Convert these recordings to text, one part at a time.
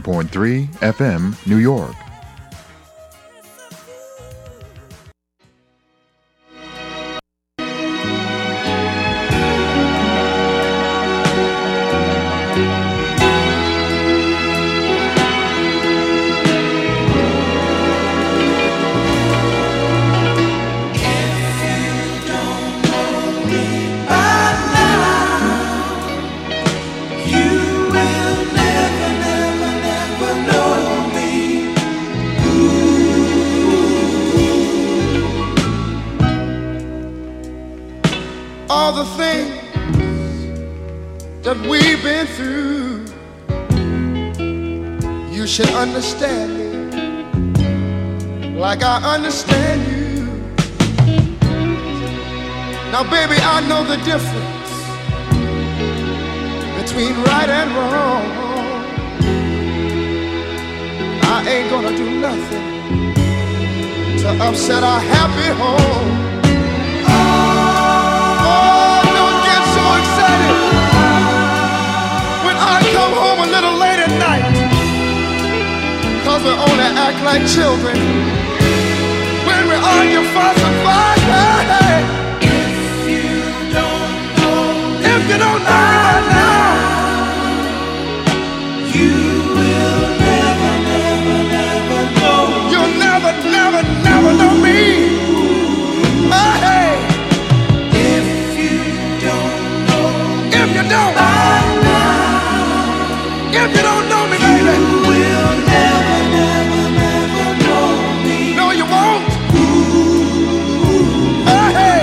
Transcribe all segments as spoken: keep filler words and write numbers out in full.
point three F M, New York. All the things that we've been through, you should understand me like I understand you. Now baby, I know the difference between right and wrong. I ain't gonna do nothing to upset our happy home. When I come home a little late at night, cause we only act like children. When we argue, fuss and fight, hey, hey. If you don't know, if you don't know right now, you will never, never, never know. You'll never, never, never know me. Oh, hey. If you don't If you don't, if you don't know me, baby, you will never, never, never know me. No, you won't. Ooh. Oh, hey.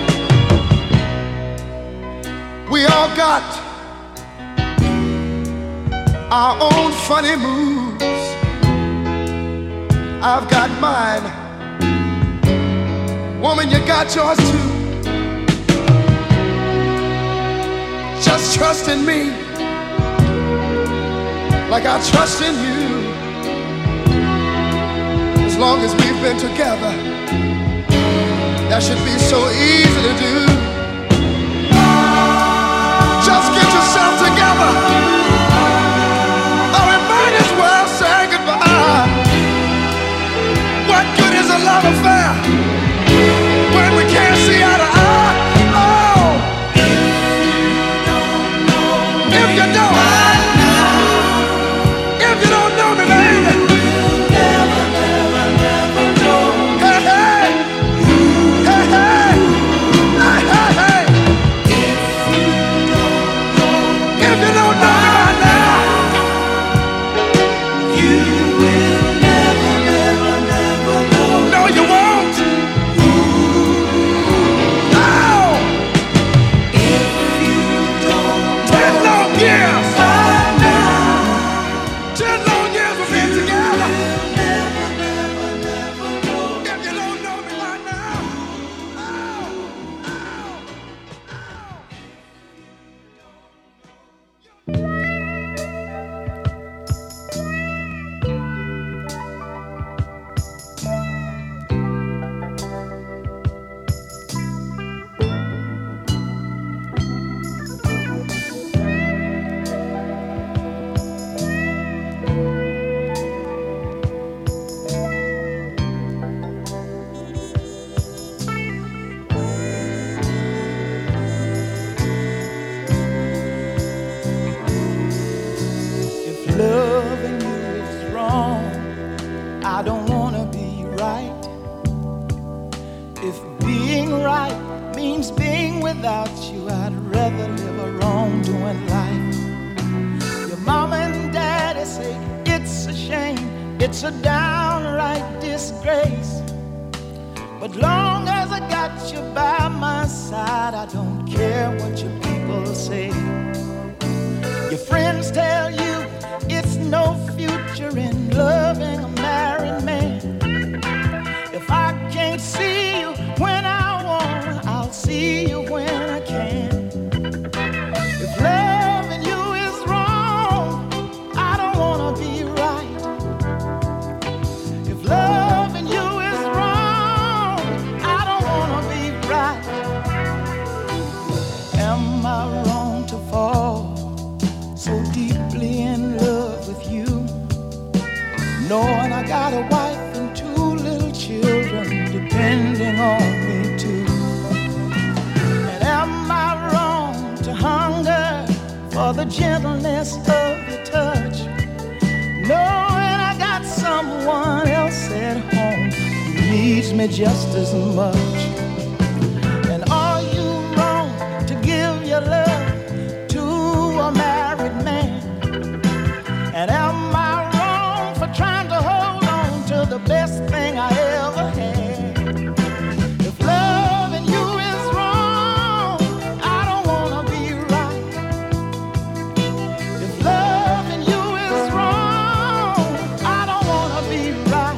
We all got our own funny moves. I've got mine. Woman, you got yours too. Just trust in me like I trust in you. As long as we've been together, that should be so easy to do. Just get yourself together, or we might as well say goodbye. What good is a love affair when we can't see eye to eye? If you don't, if you don't know me, baby, you'll never, never, never know. Hey, hey, hey, hey, hey, hey, hey. If you don't know, if you don't know me right now, you will never, never, never know. No, you won't. No. If you don't ten long years. Ten long years we've been together. Never, never, never know. If you don't know me right now. Oh, oh, Loving you is wrong. I don't wanna be right. If being right means being without you, I'd rather live a wrongdoing life. Your mama and daddy say it's a shame, it's a downright disgrace. But long as I got you by my side, I don't care what your people say. Your friends tell you it's no future in loving a married man. If I can't see you when I want, I'll see you when I can. If loving you is wrong, I don't wanna be right. If loving you is wrong, I don't wanna be right. Am I wrong to fall so deeply in love with you? knowing I got a wife and two little children depending on me too. And am I wrong to hunger for the gentleness of your touch, knowing I got someone else at home who needs me just as much? And are you wrong to give your love to a married man? And am I wrong for trying to hold on to the best thing I ever had? If loving you is wrong, I don't wanna be right. If loving you is wrong, I don't wanna be right.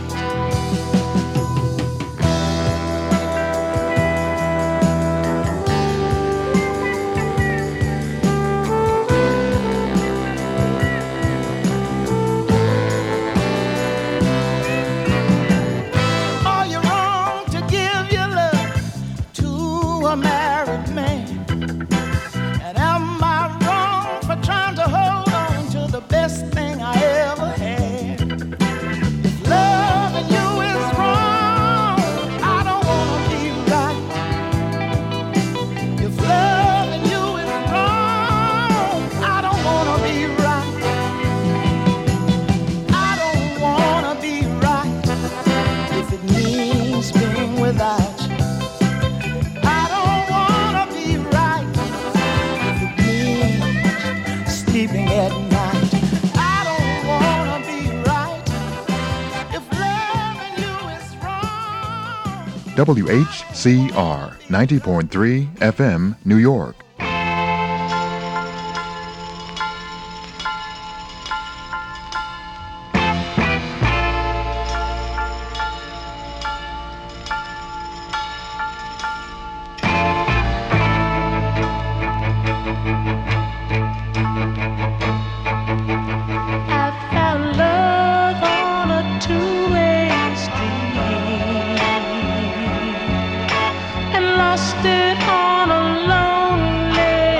Are you wrong to give your love to a married man? And am I wrong for trying to hold on to the best thing I ever had? If loving you is wrong, I don't wanna be right. If loving you is wrong, I don't wanna be right. I don't wanna be right if it means being without you. I don't wanna be right if it means sleeping at night. I don't wanna be right if loving you is wrong. W H C R ninety point three F M, New York. I found love on a two-way street and lost it on a lonely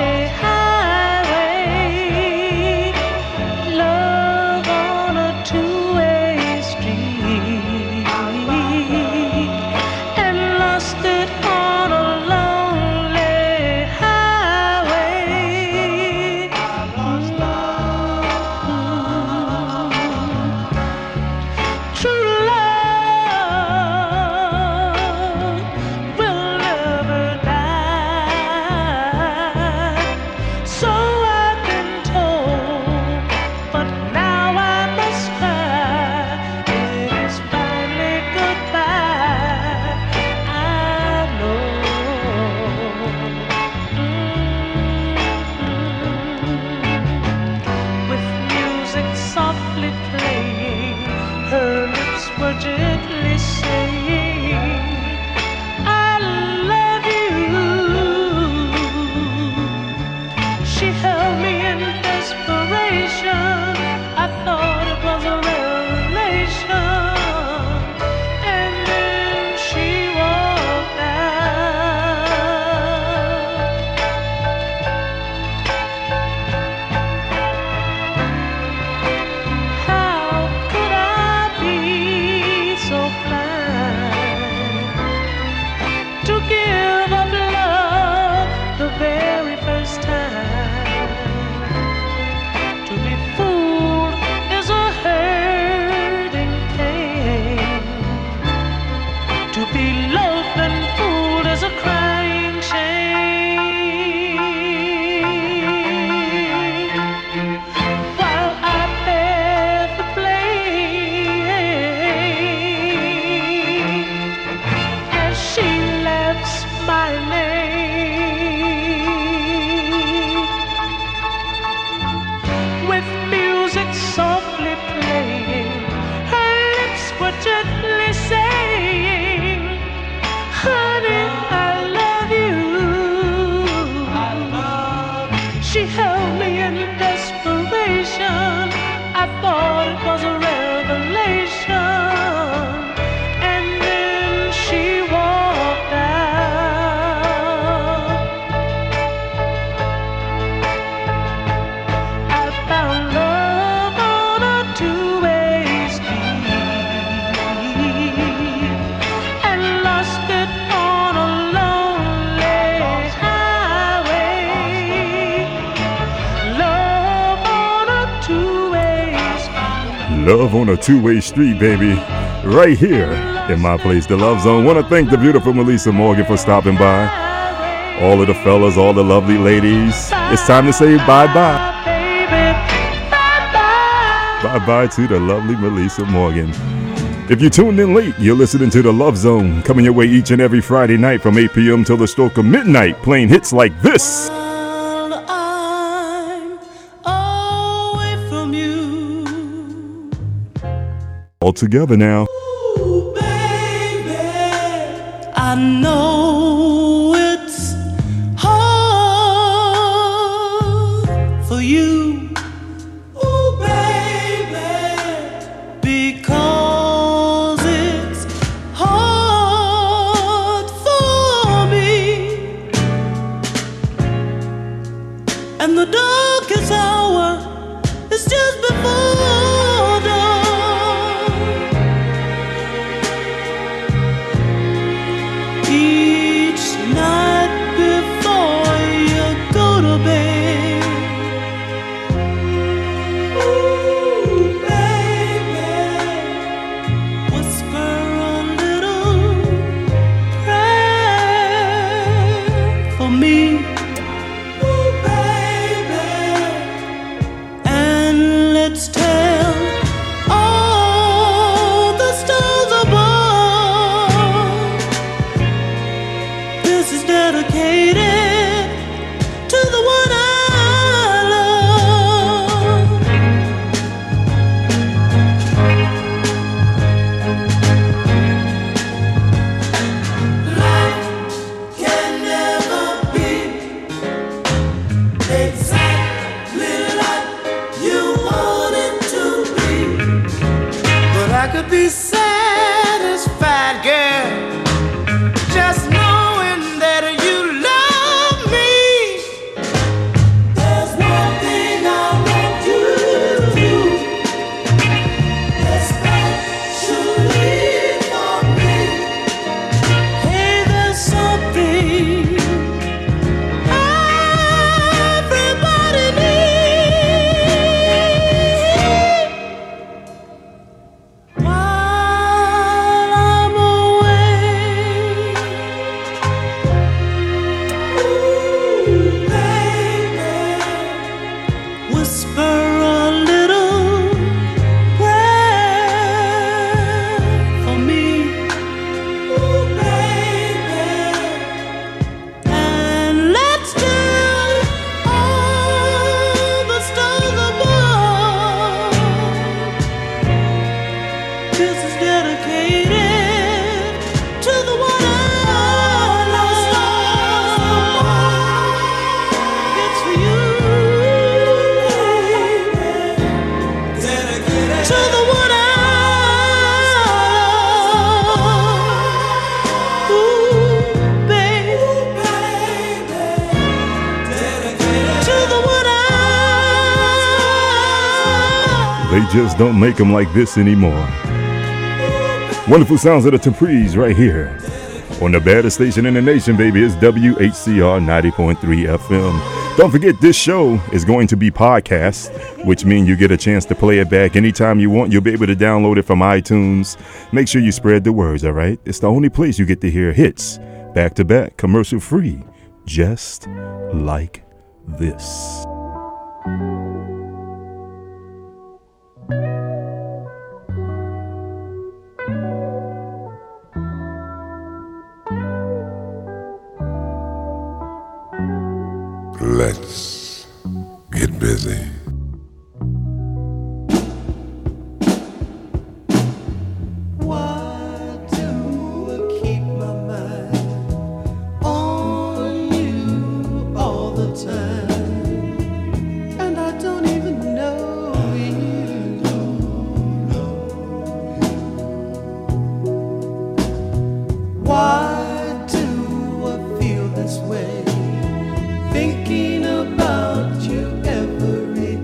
highway. Love on a two-way street and lost it on a lonely highway. True love will never die, so I've been told, but now I must cry. It is finally goodbye, I know. With music softly playing, her lips were gently saying, I love you. She held me in desperation. I thought it was a revelation. And then she walked out. How could I be Love on a two-way street, baby. Right here in my place, the Love Zone. Want to thank the beautiful Melissa Morgan for stopping by. All of the fellas, all the lovely ladies. It's time to say bye-bye. Bye-bye to the lovely Melissa Morgan. If you tuned in late, you're listening to the Love Zone, coming your way each and every Friday night from eight p.m. till the stroke of midnight, playing hits like this. I'm away from you. All together now. Ooh, baby, I know it's hard for you. Ooh, baby, because it's hard for me. And the darkest hour is just before dawn. Each night before you go to bed, ooh, baby, whisper a little prayer for me. Ooh, baby, and let's tell all the stars above. This is dedicated to the one I love. Life can never be exactly like you want it to be, but I could be satisfied, girl, just knowing that you love me. There's one thing I want you to do, especially for me. Hey, there's something everybody needs while I'm away. Ooh, baby, whisper a little prayer for me. Ooh, baby, and let's tell all the stars above. This is dedicated to the one I love. It's for you, dedicated to the one I love. Ooh, baby, dedicated to the one I love. They just don't make them like this anymore. Wonderful sounds of the Taprees right here on the baddest station in the nation, baby. It's W H C R ninety point three F M. Don't forget, this show is going to be podcast, which means you get a chance to play it back anytime you want. You'll be able to download it from iTunes. Make sure you spread the words, all right? It's the only place you get to hear hits back to back, commercial free, just like this. Let's get busy. Why do I keep my mind on you all the time? And I don't even know you. Why do I feel this way? Thinking about you every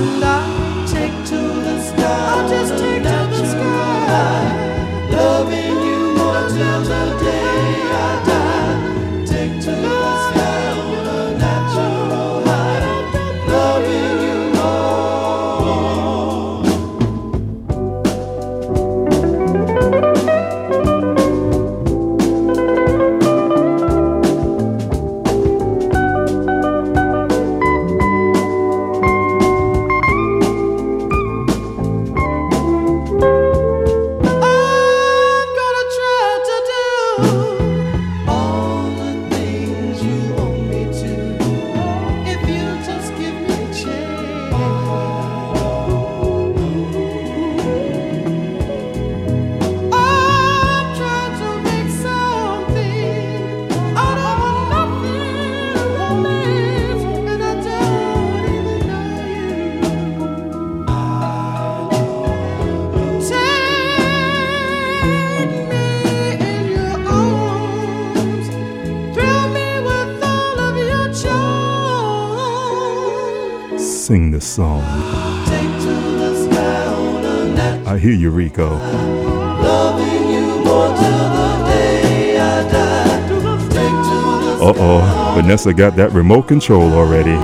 and I take to the sky. I'll just take to the sky. Loving you more till the day I die. Take to the sky on a natural high. Loving you sing this song. I hear you, Rico. Uh-oh, Vanessa got that remote control already.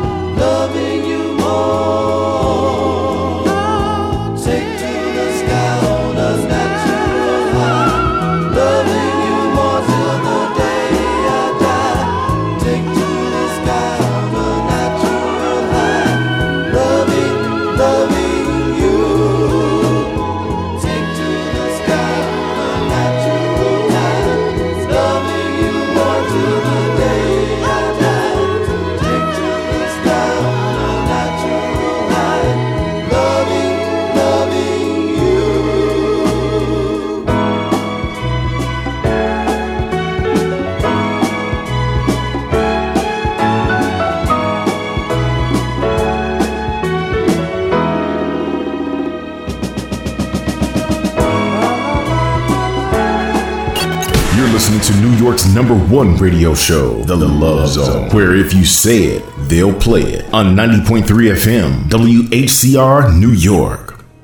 To New York's number one radio show, The Love Zone, where if you say it, they'll play it on ninety point three F M, W H C R, New York.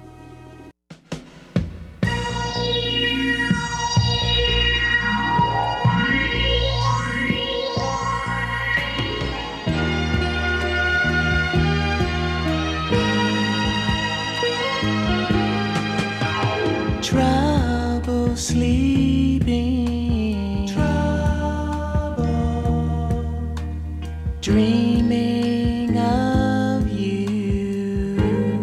trouble sleeping, trouble dreaming of you,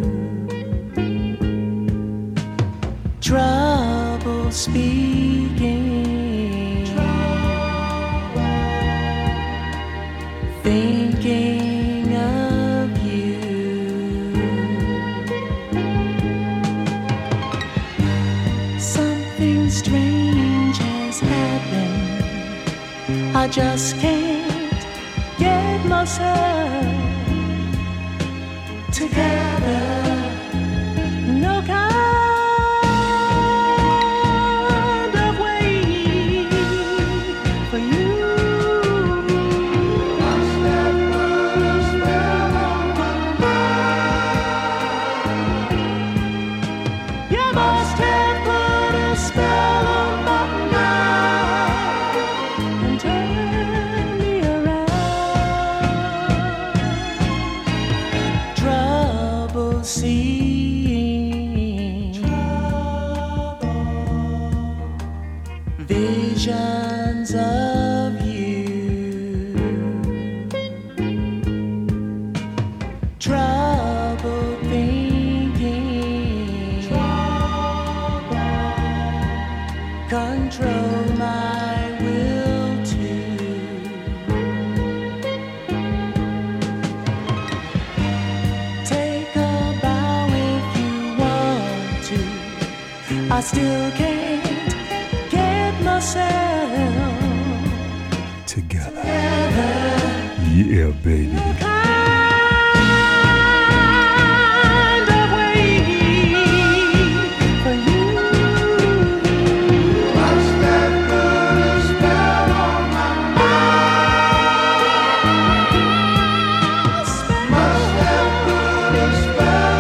trouble speaking, trouble thinking of you. Something strange has happened. I just can't get myself together. No kind of way for you. Must have put a spell on my mind. You must have put a spell on my mind and turned me around. Trouble seeing, visions of you, trouble thinking, control my will to take a bow if you want to. I still can't get myself Together. together. Yeah, baby. Kind of way for you. Must have put a spell on my mind. Must have put a spell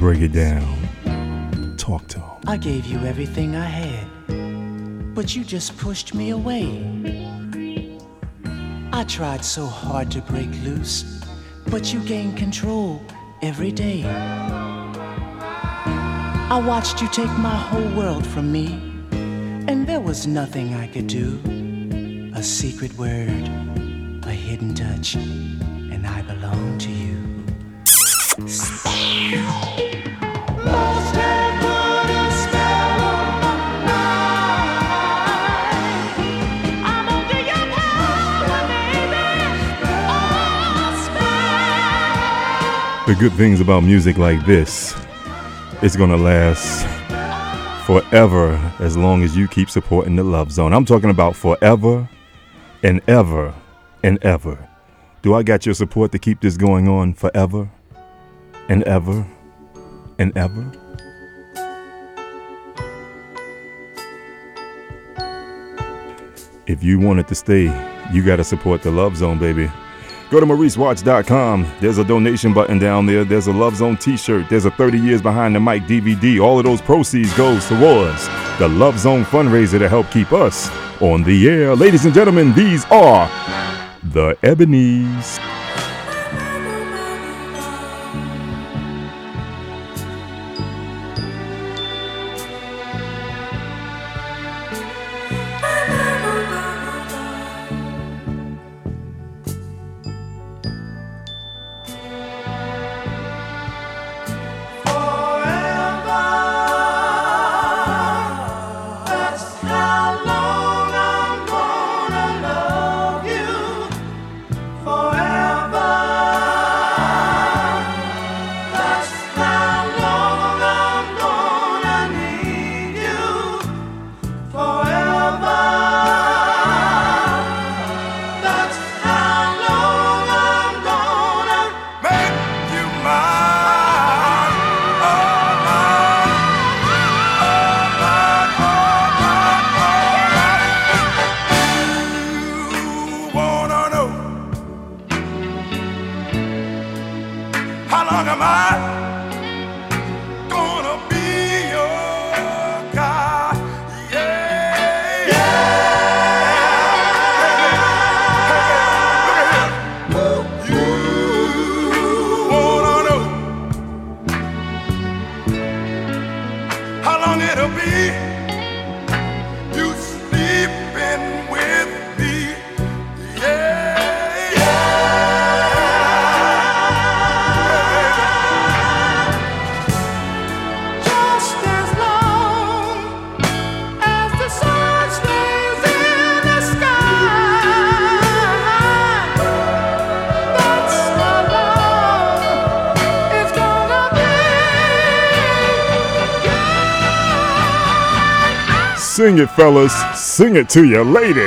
break it down. Talk to him. I gave you everything I had, but you just pushed me away. I tried so hard to break loose, but you gained control every day. I watched you take my whole world from me, and there was nothing I could do. A secret word, a hidden touch, and I belong to you. Lost and put a spell on my life. I'm under your power, baby. Oh, spell. The good things about music like this, it's gonna last forever as long as you keep supporting the Love Zone. I'm talking about forever and ever and ever. Do I got your support to keep this going on forever and ever and ever? If you want it to stay, you got to support the Love Zone, baby. Go to Maurice Watts dot com. There's a donation button down there. There's a Love Zone t-shirt. There's a thirty years Behind the Mic D V D. All of those proceeds goes towards the Love Zone fundraiser to help keep us on the air. Ladies and gentlemen, these are the Ebonies. Sing it, fellas. Sing it to your lady.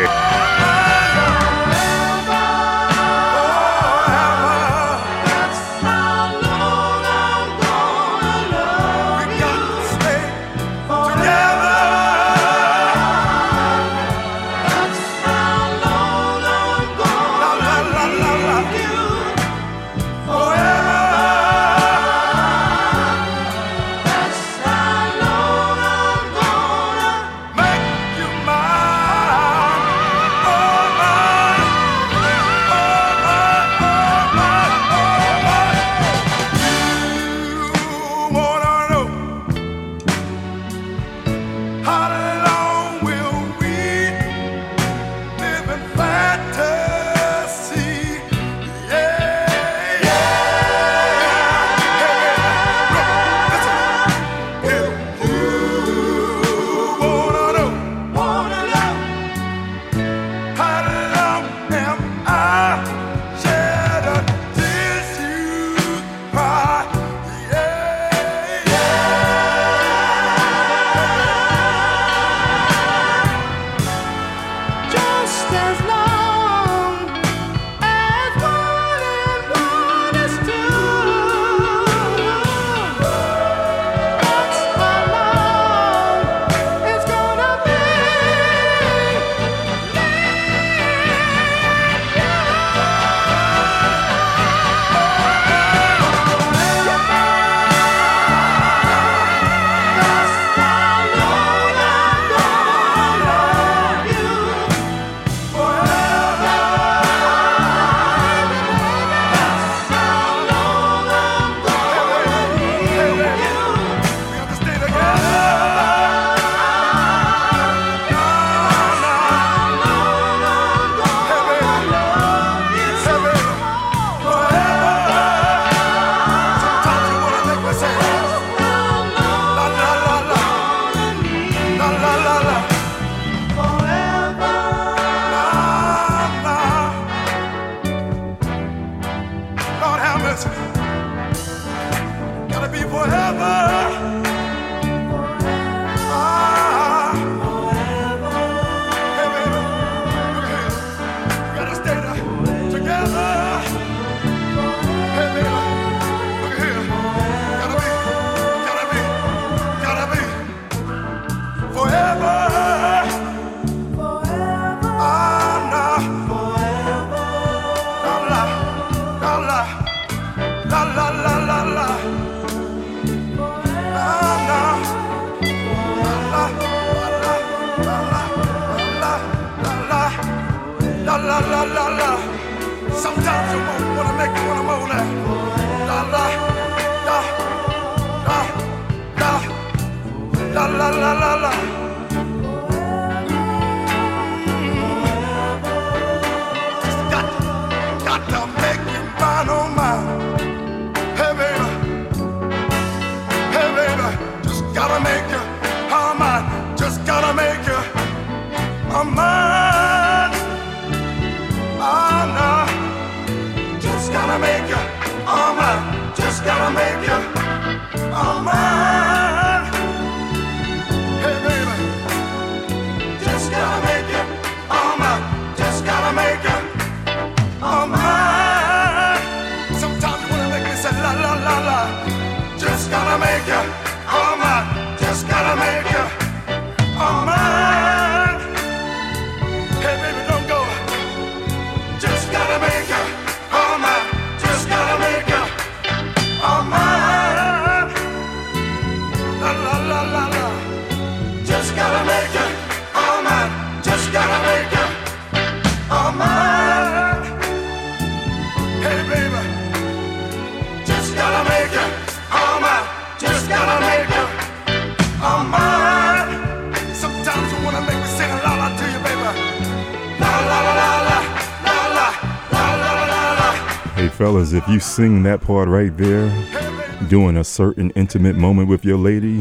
Fellas, if you sing that part right there, doing a certain intimate moment with your lady,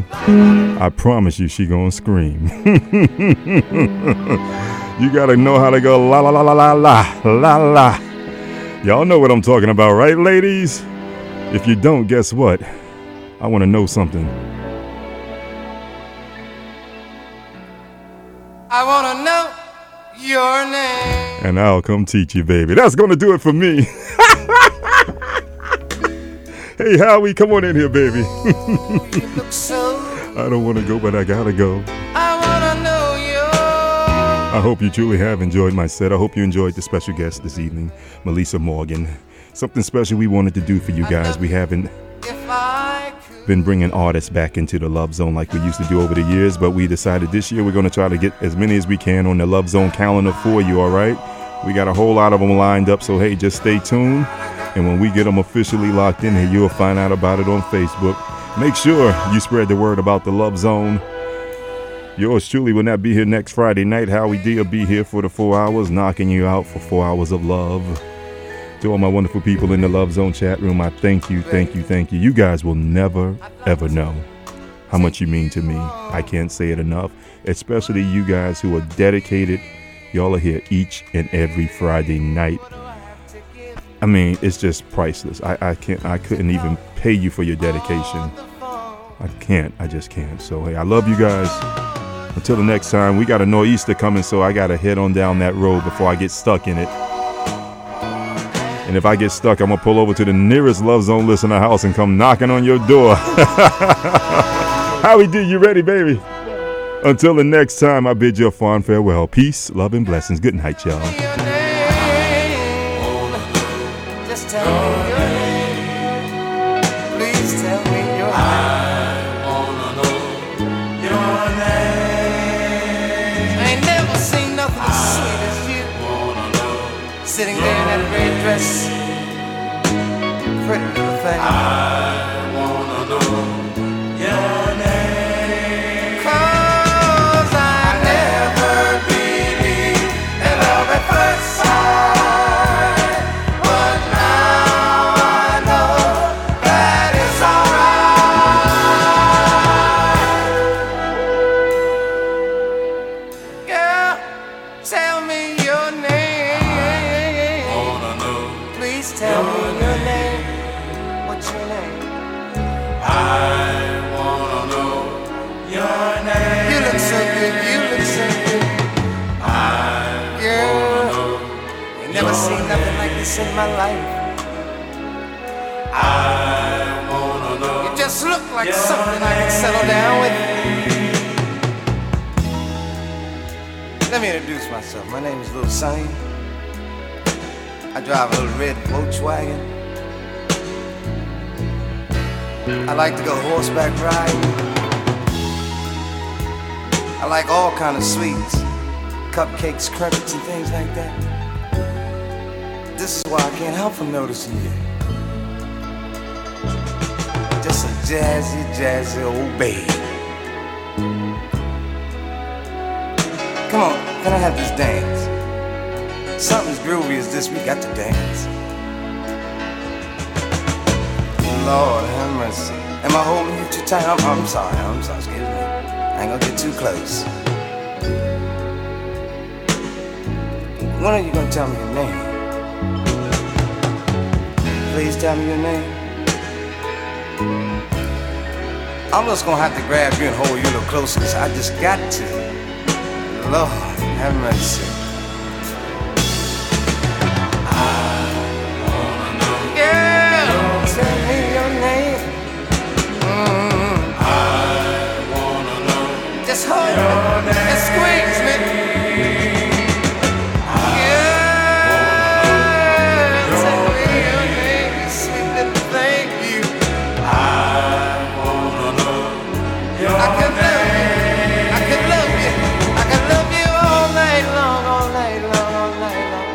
I promise you she gonna scream. You gotta know how to go la la la la la la la la. Y'all know what I'm talking about, right, ladies? If you don't, guess what? I want to know something. I want to know your name. And I'll come teach you, baby. That's gonna do it for me. Hey, Howie, come on in here, baby. so I don't want to go, but I gotta go. I wanna know you. I hope you truly have enjoyed my set. I hope you enjoyed the special guest this evening, Melissa Morgan. Something special we wanted to do for you guys. We haven't been bringing artists back into the Love Zone like we used to do over the years, but we decided this year we're going to try to get as many as we can on the Love Zone calendar for you, all right? We got a whole lot of them lined up, so hey, just stay tuned. And when we get them officially locked in here, you'll find out about it on Facebook. Make sure you spread the word about the Love Zone. Yours truly will not be here next Friday night. Howie D will be here for the four hours, knocking you out for four hours of love. To all my wonderful people in the Love Zone chat room, I thank you, thank you, thank you. You guys will never, ever know how much you mean to me. I can't say it enough, especially you guys who are dedicated. Y'all are here each and every Friday night. I mean, it's just priceless. I, I can't, I couldn't even pay you for your dedication. I can't, I just can't. So, hey, I love you guys. Until the next time, we got a nor'easter coming, so I got to head on down that road before I get stuck in it. And if I get stuck, I'm going to pull over to the nearest Love Zone listener house and come knocking on your door. Howie D, you ready, baby? Until the next time, I bid you a fond farewell. Peace, love, and blessings. Good night, y'all. Just tell me your name. Please tell me your name. I wanna know your name. I ain't never seen nothing as sweet as you. Wanna know sitting there in that red dress, pretty little thing. I wanna know your name. 'Cause I never believed in love at first sight, but now I know that it's alright. Girl, tell me your name. Wanna know. Please tell me your name. What's your name? chance in my life. I wanna know. You just look like something I can settle down with. Let me introduce myself. My name is Lil Sonny. I drive a little red Volkswagen. I like to go horseback riding. I like all kind of sweets, cupcakes, crumpets, and things like that. This is why I can't help from noticing you. Just a jazzy, jazzy old babe. Come on, can I have this dance? Something's groovy as this, we got to dance. Lord have mercy. Am I holding you too tight? I'm, I'm sorry, I'm sorry, excuse me. I ain't gonna get too close. When are you gonna tell me your name? Please tell me your name. I'm just gonna have to grab you and hold you a little closer, cause I just got to. Lord have mercy. Tell me your name. Mm. I wanna know. Just hold me and squeeze me. Yeah. Tell me your name, you sweet little thing, you. I wanna know. I can love you. I can love you. I can love you all night long, all night long, all night long.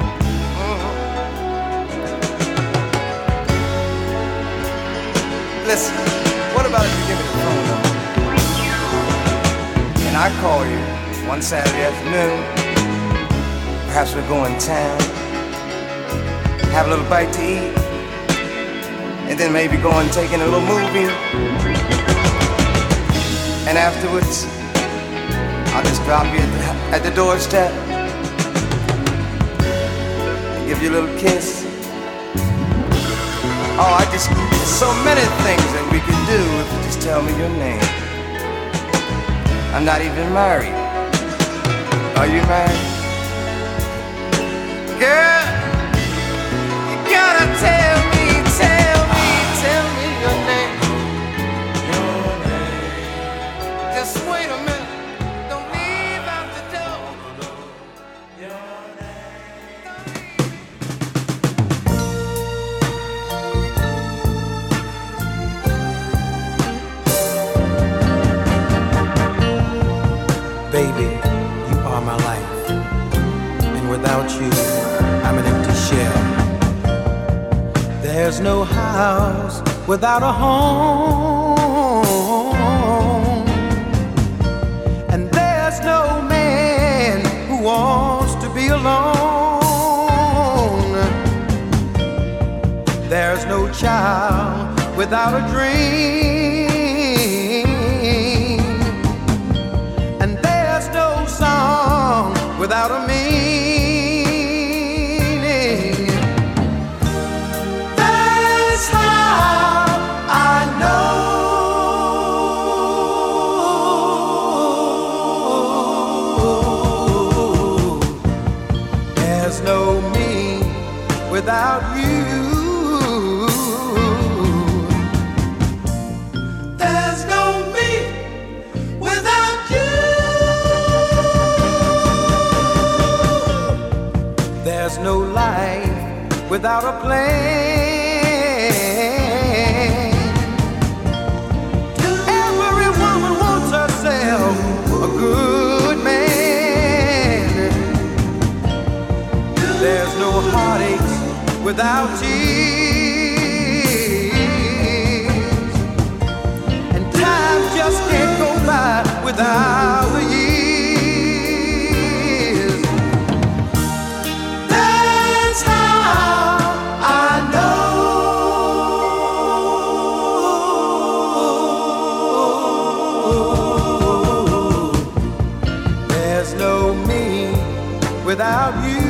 Listen, what about if you give me the phone number? And I call you one Saturday afternoon. Perhaps we'll go in town, have a little bite to eat, and then maybe go and take in a little movie. And afterwards, I'll just drop you at the, at the doorstep, give you a little kiss. Oh, I just, there's so many things that we could do if you just tell me your name. I'm not even married. Are you married? Girl, you gotta tell me, tell me, tell me your name. Your name. Just wait a minute. Don't leave out the door. Your Baby, you are my life, and without you, I'm an empty shell. There's no house without a home, and there's no man who wants to be alone. There's no child without a dream, without a meaning. That's how I know there's no me without you. There's no me without you. There's no life without a plan. Every woman wants herself a good man. There's no heartaches without tears, and time just can't go by without the years. Without you.